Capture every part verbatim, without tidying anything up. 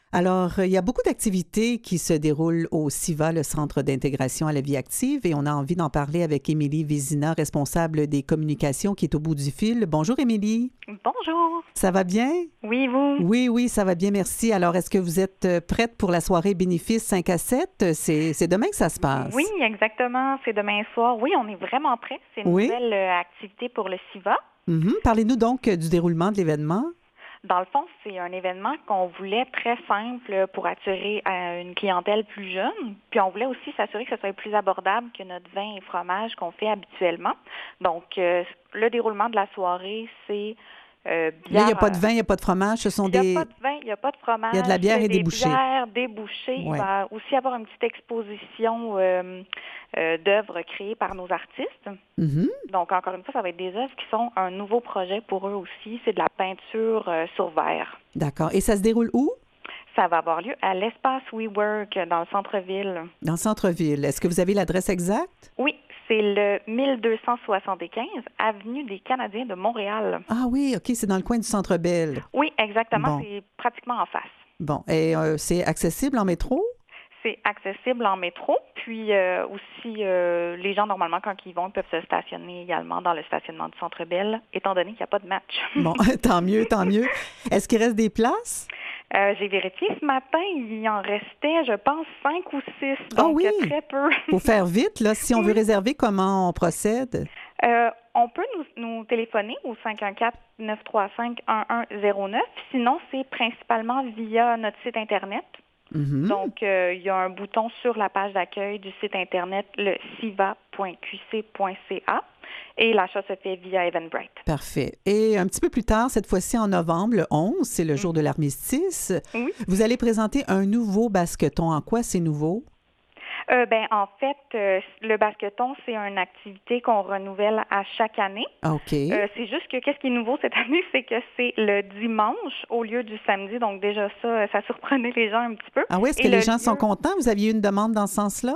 Alors, il y a beaucoup d'activités qui se déroulent au CIVA, le Centre d'intégration à la vie active, et on a envie d'en parler avec Émilie Vézina, responsable des communications, qui est au bout du fil. Bonjour, Émilie. Bonjour. Ça va bien? Oui, vous? Oui, oui, ça va bien, merci. Alors, est-ce que vous êtes prête pour la soirée bénéfice cinq à sept? C'est, c'est demain que ça se passe. Oui, exactement. C'est demain soir. Oui, on est vraiment prêts. C'est une oui? nouvelle euh, activité pour le CIVA. Mm-hmm. Parlez-nous donc euh, du déroulement de l'événement. Dans le fond, c'est un événement qu'on voulait très simple pour attirer euh, une clientèle plus jeune. Puis on voulait aussi s'assurer que ce soit plus abordable que notre vin et fromage qu'on fait habituellement. Donc, euh, le déroulement de la soirée, c'est euh, bière. Là, il n'y a pas de vin, il n'y a pas de fromage. Ce sont Il n'y a des... pas de vin, il n'y a pas de fromage. Il y a de la bière et des, des bouchées. bières, des bouchées. Ouais. Il va aussi y avoir une petite exposition euh, euh, d'œuvres créées par nos artistes. Mm-hmm. Donc, encore une fois, ça va être des œuvres qui sont un nouveau projet pour eux aussi. C'est de la peinture euh, sur verre. D'accord. Et ça se déroule où? Ça va avoir lieu à l'Espace WeWork dans le centre-ville. Dans le centre-ville. Est-ce que vous avez l'adresse exacte? Oui, c'est le mille deux cent soixante-quinze Avenue des Canadiens de Montréal. Ah oui, OK, c'est dans le coin du Centre-Bell. Oui, exactement. Bon. C'est pratiquement en face. Bon, et euh, c'est accessible en métro? C'est accessible en métro, puis euh, aussi euh, les gens normalement quand ils vont ils peuvent se stationner également dans le stationnement du Centre Bell, étant donné qu'il n'y a pas de match. Bon, tant mieux, tant mieux. Est-ce qu'il reste des places? Euh, j'ai vérifié ce matin, il en restait, je pense, cinq ou six, donc oh oui. très peu. Faut faire vite, là. Si on oui. veut réserver, comment on procède? Euh, on peut nous, nous téléphoner au cinq un quatre, neuf trois cinq, un un zéro neuf. Sinon, c'est principalement via notre site Internet. Mm-hmm. Donc, euh, il y a un bouton sur la page d'accueil du site Internet, le civa point q c point c a, et l'achat se fait via Eventbrite. Parfait. Et un petit peu plus tard, cette fois-ci en novembre, le onze, c'est le jour mm-hmm. de l'armistice. Oui. Vous allez présenter un nouveau basqueton. En quoi c'est nouveau? Euh, ben, en fait, euh, le basqueton, c'est une activité qu'on renouvelle à chaque année. OK. Euh, c'est juste que qu'est-ce qui est nouveau cette année, c'est que c'est le dimanche au lieu du samedi. Donc déjà ça, ça surprenait les gens un petit peu. Ah oui, est-ce que Et les gens lieu... sont contents? Vous aviez une demande dans ce sens-là?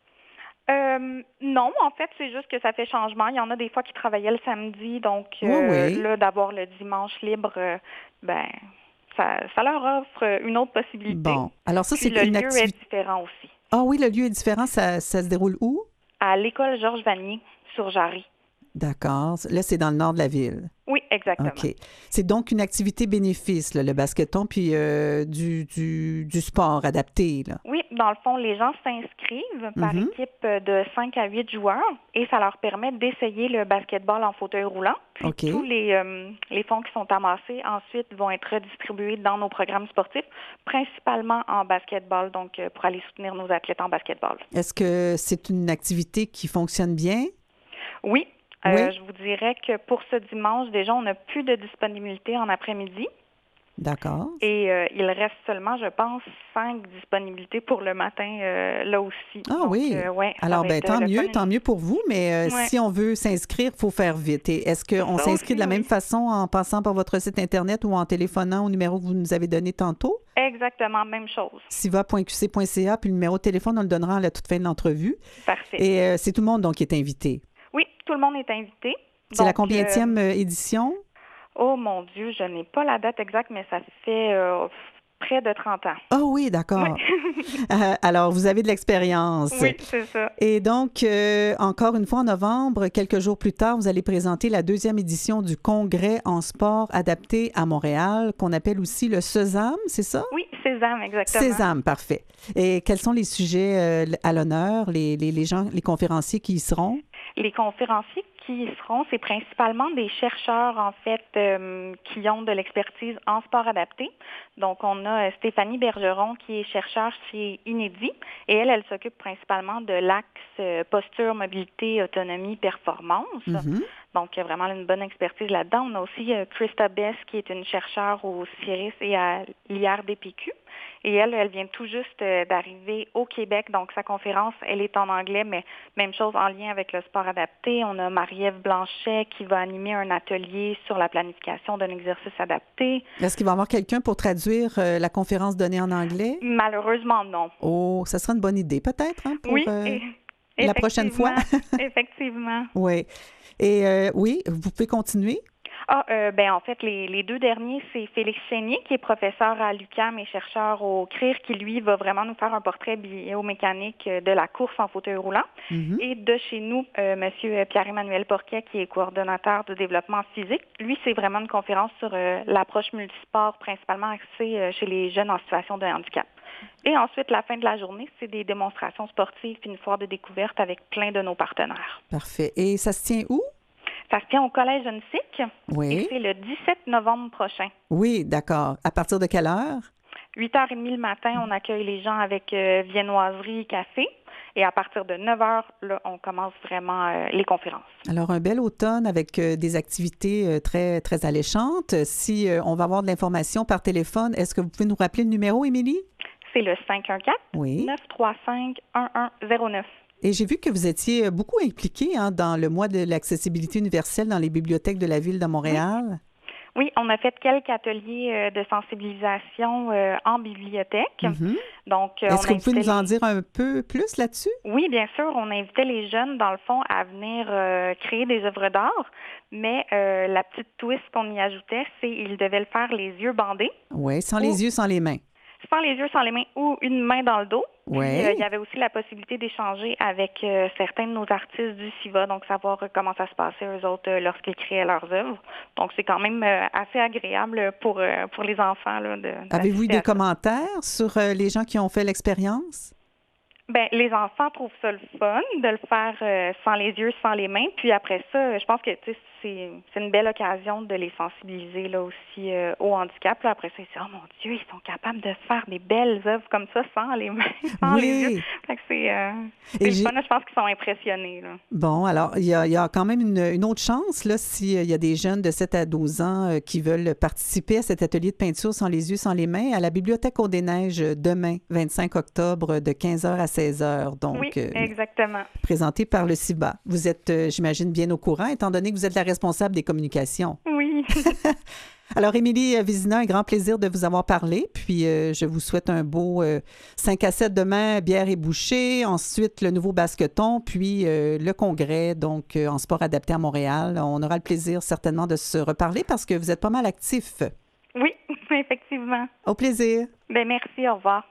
Euh, non, en fait, c'est juste que ça fait changement. Il y en a des fois qui travaillaient le samedi, donc euh, oui, oui. là, d'avoir le dimanche libre, euh, ben, ça, ça leur offre une autre possibilité. Bon, alors ça, Puis c'est une activité. Le lieu activité... est différent aussi. Ah oui, le lieu est différent. Ça, ça se déroule où? À l'école Georges Vanier, sur Jarry. D'accord. Là, c'est dans le nord de la ville. Oui, exactement. OK. C'est donc une activité bénéfice, là, le basqueton, puis euh, du, du, du sport adapté, là. Oui, dans le fond, les gens s'inscrivent par mm-hmm. équipe de cinq à huit joueurs et ça leur permet d'essayer le basketball en fauteuil roulant. Puis okay. tous les, euh, les fonds qui sont amassés ensuite vont être redistribués dans nos programmes sportifs, principalement en basketball, donc euh, pour aller soutenir nos athlètes en basketball. Est-ce que c'est une activité qui fonctionne bien? Oui. Oui. Euh, je vous dirais que pour ce dimanche, déjà, on n'a plus de disponibilité en après-midi. D'accord. Et euh, il reste seulement, je pense, cinq disponibilités pour le matin, euh, là aussi. Ah Donc, oui. Euh, ouais, alors, ben, tant mieux, fun. tant mieux pour vous, mais euh, ouais. si on veut s'inscrire, il faut faire vite. Et est-ce qu'on Ça s'inscrit aussi, de la oui. même façon en passant par votre site Internet ou en téléphonant au numéro que vous nous avez donné tantôt? Exactement, même chose. civa point q c point c a, puis le numéro de téléphone, on le donnera à la toute fin de l'entrevue. Parfait. Et euh, c'est tout le monde donc qui est invité? Oui, tout le monde est invité. C'est donc, la combienième euh, édition? Oh mon Dieu, je n'ai pas la date exacte, mais ça fait euh, près de trente ans. Ah oh oui, d'accord. Oui. euh, alors, vous avez de l'expérience. Oui, c'est ça. Et donc, euh, encore une fois, en novembre, quelques jours plus tard, vous allez présenter la deuxième édition du Congrès en sport adapté à Montréal, qu'on appelle aussi le Sésame, c'est ça? Oui, Sésame, exactement. Sésame, parfait. Et quels sont les sujets euh, à l'honneur, les, les, les gens, les conférenciers qui y seront? Les conférenciers qui y seront, c'est principalement des chercheurs, en fait, euh, qui ont de l'expertise en sport adapté. Donc, on a Stéphanie Bergeron, qui est chercheure chez Inédit, et elle, elle s'occupe principalement de l'axe euh, posture, mobilité, autonomie, performance. Mm-hmm. Donc, il y a vraiment une bonne expertise là-dedans. On a aussi euh, Krista Bess, qui est une chercheure au C I R I S et à l'I R D P Q. Et elle, elle vient tout juste euh, d'arriver au Québec. Donc, sa conférence, elle est en anglais, mais même chose en lien avec le sport adapté. On a Marie-Ève Blanchet qui va animer un atelier sur la planification d'un exercice adapté. Est-ce qu'il va y avoir quelqu'un pour traduire euh, la conférence donnée en anglais? Malheureusement, non. Oh, ça serait une bonne idée, peut-être, hein, pour oui, euh, la prochaine fois. Effectivement. Oui. Et euh, oui, vous pouvez continuer? Ah, euh, ben en fait, les, les deux derniers, c'est Félix Chénier, qui est professeur à l'U Q A M et chercheur au C R I R, qui lui va vraiment nous faire un portrait biomécanique de la course en fauteuil roulant. Mm-hmm. Et de chez nous, euh, Monsieur Pierre-Emmanuel Porquet, qui est coordonnateur de développement physique. Lui, c'est vraiment une conférence sur euh, l'approche multisport, principalement axée euh, chez les jeunes en situation de handicap. Et ensuite, la fin de la journée, c'est des démonstrations sportives puis une foire de découverte avec plein de nos partenaires. Parfait. Et ça se tient où? Ça se tient au Collège Unsic. Oui. Et c'est le dix-sept novembre prochain. Oui, d'accord. À partir de quelle heure? huit heures trente le matin, on accueille les gens avec euh, viennoiserie, café. Et à partir de neuf heures, là, on commence vraiment euh, les conférences. Alors, un bel automne avec euh, des activités euh, très, très alléchantes. Si euh, on va avoir de l'information par téléphone, est-ce que vous pouvez nous rappeler le numéro, Émilie? C'est le cinq un quatre, oui. neuf trois cinq, un un zéro neuf. Et j'ai vu que vous étiez beaucoup impliqué hein, dans le mois de l'accessibilité universelle dans les bibliothèques de la Ville de Montréal. Oui. Oui, on a fait quelques ateliers euh, de sensibilisation euh, en bibliothèque. Mm-hmm. Donc, euh, est-ce on que vous pouvez nous les... en dire un peu plus là-dessus? Oui, bien sûr. On invitait les jeunes, dans le fond, à venir euh, créer des œuvres d'art. Mais euh, la petite twist qu'on y ajoutait, c'est qu'ils devaient le faire les yeux bandés. Oui, sans ou... les yeux, sans les mains. Sans les yeux, sans les mains ou une main dans le dos. Oui. Puis, euh, il y avait aussi la possibilité d'échanger avec euh, certains de nos artistes du SIVA, donc savoir euh, comment ça se passait eux autres euh, lorsqu'ils créaient leurs œuvres. Donc, c'est quand même euh, assez agréable pour, euh, pour les enfants. Là, de, Avez-vous eu des commentaires sur euh, les gens qui ont fait l'expérience? Ben, les enfants trouvent ça le fun de le faire euh, sans les yeux, sans les mains. Puis après ça, je pense que c'est, c'est une belle occasion de les sensibiliser là aussi euh, au handicap. Là, après ça, ils disent, oh mon Dieu, ils sont capables de faire des belles œuvres comme ça sans les mains, sans oui. les yeux. Fait que c'est, euh, c'est le fun, là, je pense qu'ils sont impressionnés. Là. Bon, alors, il y a, il y a quand même une, une autre chance, là, s'il y a des jeunes de sept à douze ans euh, qui veulent participer à cet atelier de peinture sans les yeux, sans les mains, à la Bibliothèque Côte des Neiges demain, vingt-cinq octobre, de quinze heures à seize heures. Donc, oui, exactement. Euh, présenté par le SIVA. Vous êtes, euh, j'imagine, bien au courant, étant donné que vous êtes la responsable des communications. Oui. Alors, Émilie Vézina, un grand plaisir de vous avoir parlé. Puis, euh, je vous souhaite un beau euh, cinq à sept demain, bière et bouchée. Ensuite, le nouveau basketon, puis euh, le congrès, donc euh, en sport adapté à Montréal. On aura le plaisir certainement de se reparler parce que vous êtes pas mal actifs. Oui, effectivement. Au plaisir. Bien, merci. Au revoir.